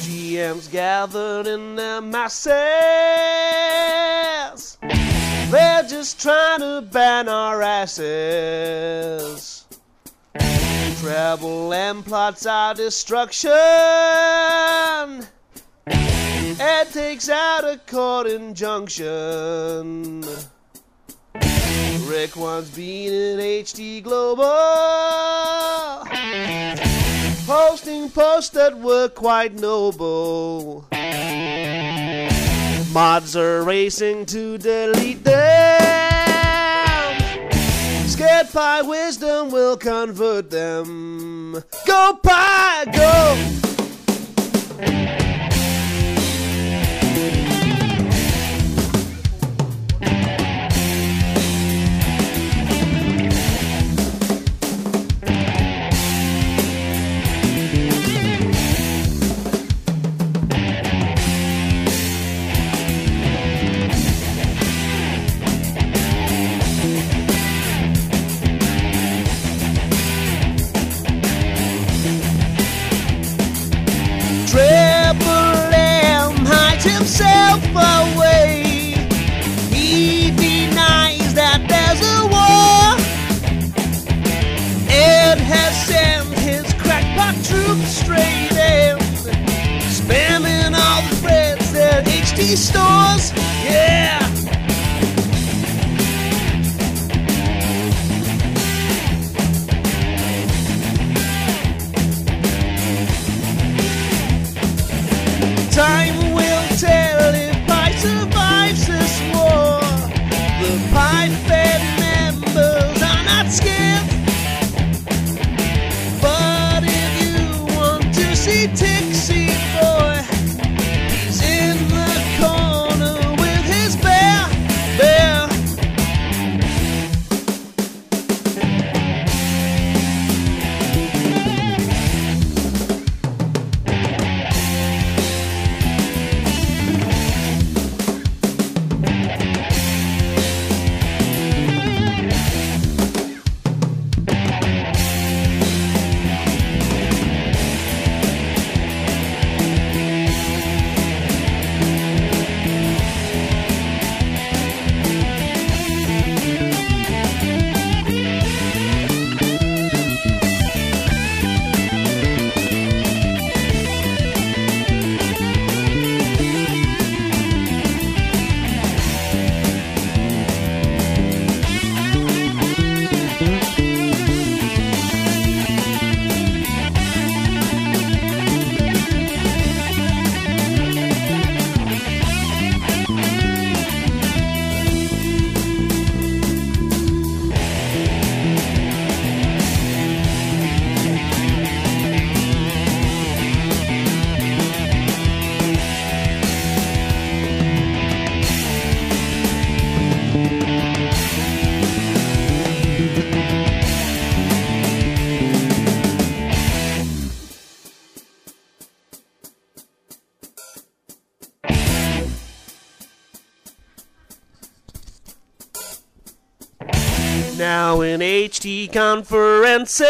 GMs gathered in their masses. They're just trying to ban our asses. Travel and plots our destruction. It takes out a court injunction. Rick wants being in HD Global, posting posts that were quite noble. Mods are racing to delete them. Scared Pi wisdom will convert them. Go Pi, go! Himself away. He denies that there's a war. Ed has sent his crackpot troops straight in, spamming all the threads at HD stores. Yeah. Time will tell if Pi survives this war. The Pi-Fed members are not scared. But if you want to see Tixie Boy, he's in the corner with his bear. Now in HD conferences,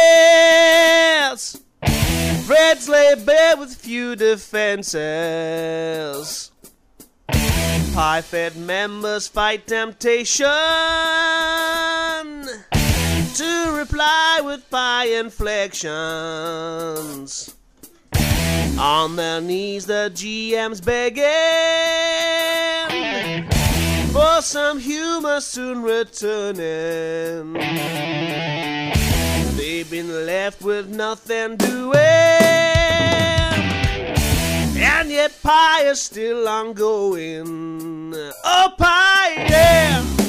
threads lay bare with few defenses. Pi-Fed members fight temptation to reply with Pi inflections. On their knees the GM's begging for some humor soon returning. They've been left with nothing doing, and yet Pi is still ongoing. Oh Pi, yeah!